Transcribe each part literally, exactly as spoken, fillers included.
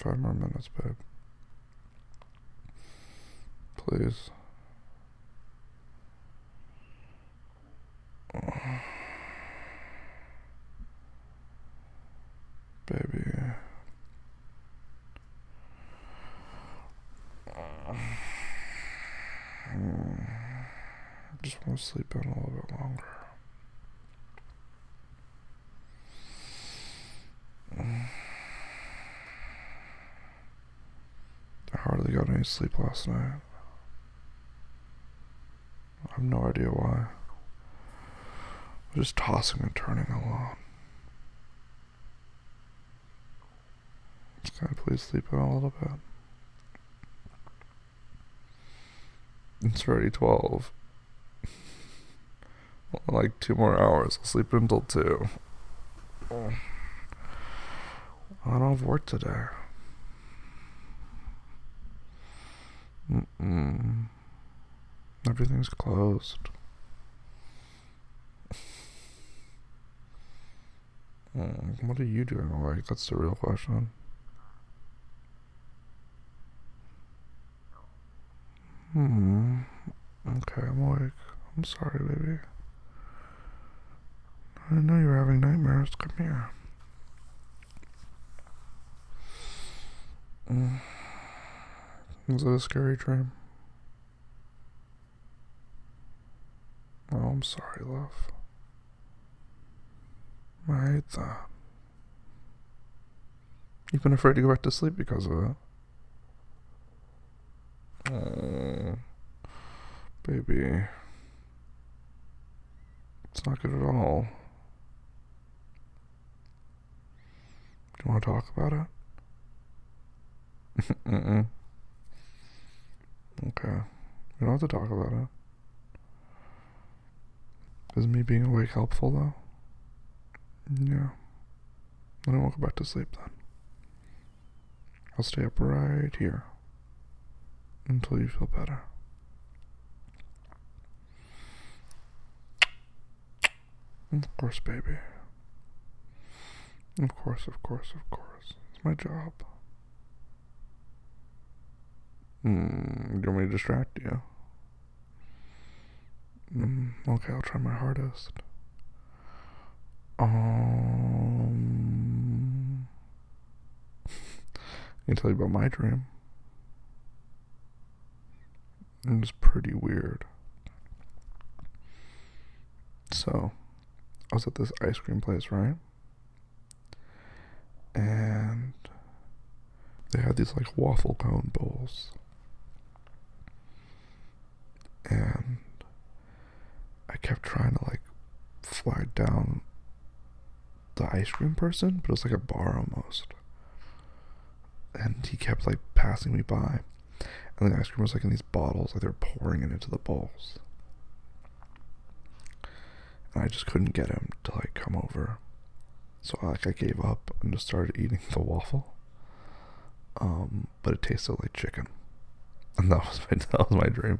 Five more minutes, babe. Please. Oh. Baby. I just want to sleep in a little bit longer. I hardly got any sleep last night. I have no idea why. I was just tossing and turning a lot. Can I please sleep in a little bit? It's already twelve. Like two more hours. I'll sleep until two. Oh. I don't have work today. Mm-mm. Everything's closed. Mm, what are you doing awake? That's the real question. Hmm. Okay, I'm awake. I'm sorry, baby. I didn't know you were having nightmares. Come here. Mm. Was it a scary dream? Oh, I'm sorry, love. I hate that. You've been afraid to go back to sleep because of it. Oh, baby. It's not good at all. Do you want to talk about it? Mm-mm. Okay. We don't have to talk about it. Is me being awake helpful, though? Yeah. Then I won't go back to sleep, then. I'll stay up right here until you feel better. Of course, baby. Of course, of course, of course. It's my job. Hmm, do you want me to distract you? Mm, okay, I'll try my hardest. Um, I can tell you about my dream. It was pretty weird. So, I was at this ice cream place, right? And they had these like waffle cone bowls. And I kept trying to like flag down the ice cream person, but it was like a bar almost. And he kept like passing me by. And the ice cream was like in these bottles, like they were pouring it into the bowls. And I just couldn't get him to like come over. So like I gave up and just started eating the waffle. Um, but it tasted like chicken. And that was my that was my dream.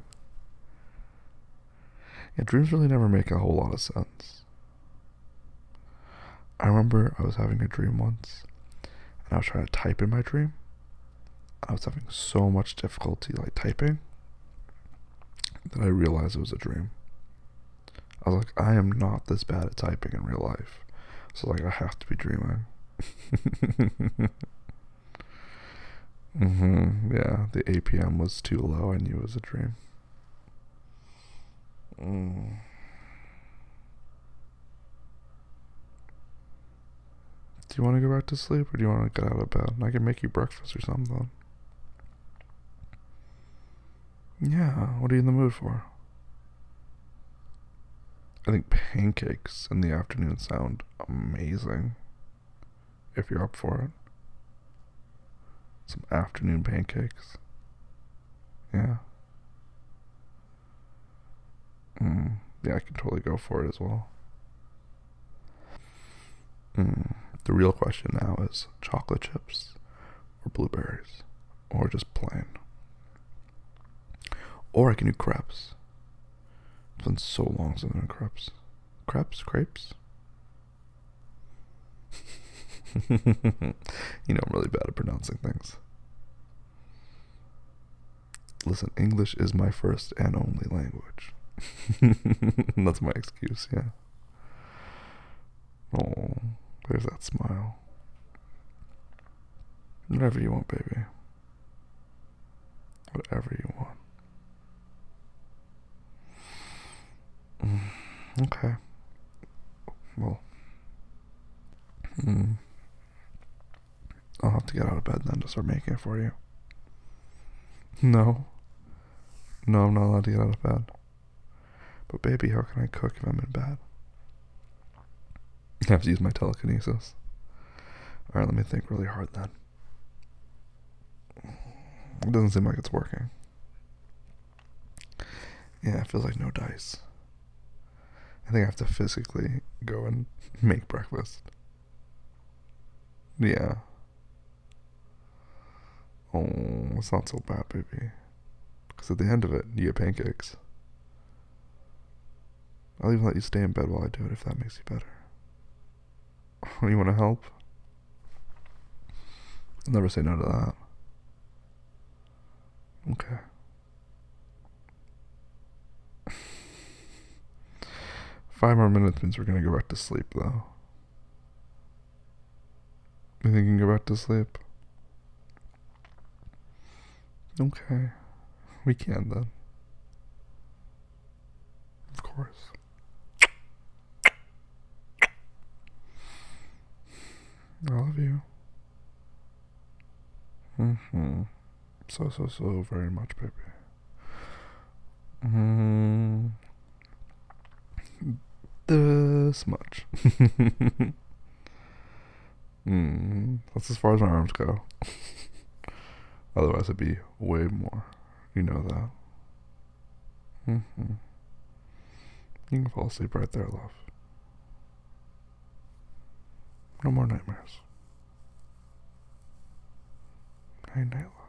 Yeah, dreams really never make a whole lot of sense. I remember I was having a dream once, and I was trying to type in my dream. I was having so much difficulty like typing that I realized it was a dream. I was like, I am not this bad at typing in real life. So like I have to be dreaming. Mm-hmm. Yeah, the A P M was too low. I knew it was a dream. Mm. Do you want to go back to sleep or do you want to get out of bed? I can make you breakfast or something. Yeah, what are you in the mood for? I think pancakes in the afternoon sound amazing. If you're up for it. Some afternoon pancakes. Yeah. Mm, yeah, I can totally go for it as well. Mm, the real question now is chocolate chips or blueberries or just plain. Or I can do crepes. It's been so long since I've done crepes. Crepes? Crepes? You know I'm really bad at pronouncing things. Listen, English is my first and only language. That's my excuse, yeah. Oh, there's that smile. Whatever you want, baby. Whatever you want. Mm, okay. Well, mm, I'll have to get out of bed then to start making it for you. No. No, I'm not allowed to get out of bed. But baby, how can I cook if I'm in bed? I have to use my telekinesis. Alright, let me think really hard then. It doesn't seem like it's working. Yeah, it feels like no dice. I think I have to physically go and make breakfast. Yeah. Oh, it's not so bad, baby. Because at the end of it, you get pancakes. I'll even let you stay in bed while I do it if that makes you better. You want to help? I'll never say no to that. Okay. Five more minutes means we're gonna go back to sleep, though. You think you can go back to sleep? Okay. We can, then. Of course. I love you. Mm-hmm. So, so, so very much, baby. Mm-hmm. This much. mm, that's as far as my arms go. Otherwise, it'd be way more. You know that. Mm-hmm. You can fall asleep right there, love. No more nightmares. Night, night, love.